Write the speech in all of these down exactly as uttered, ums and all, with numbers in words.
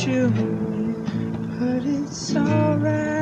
you and me, but it's alright.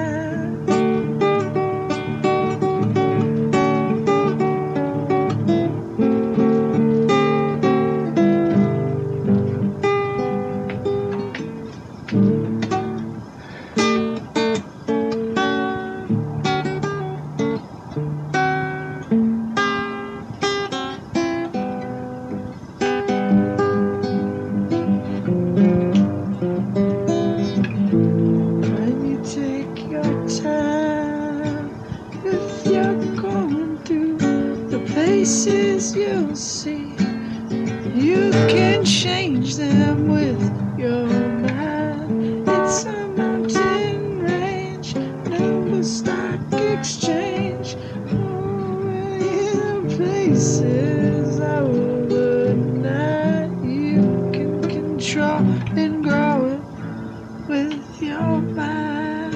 When you take your time, if you're going through the places you'll see, you can change them with your mind. It's a mountain range, number stock exchange. Oh, the places overnight, you can control and grow it with your mind.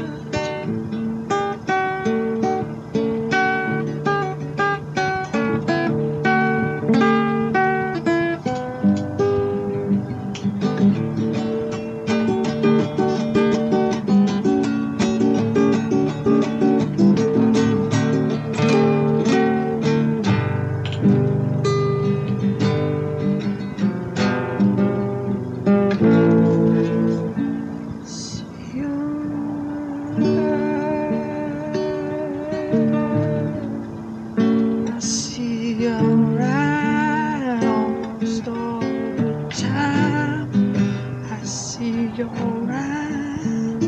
I see you right almost all the time. I see you right.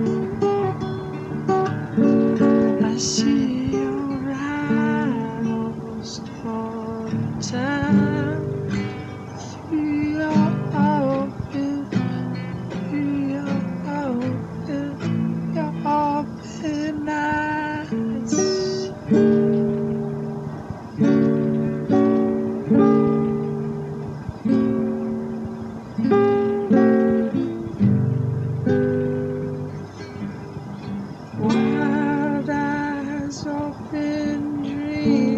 I see you right almost all the time. Through your open, through your open, your open eyes. Wild eyes, open dreams.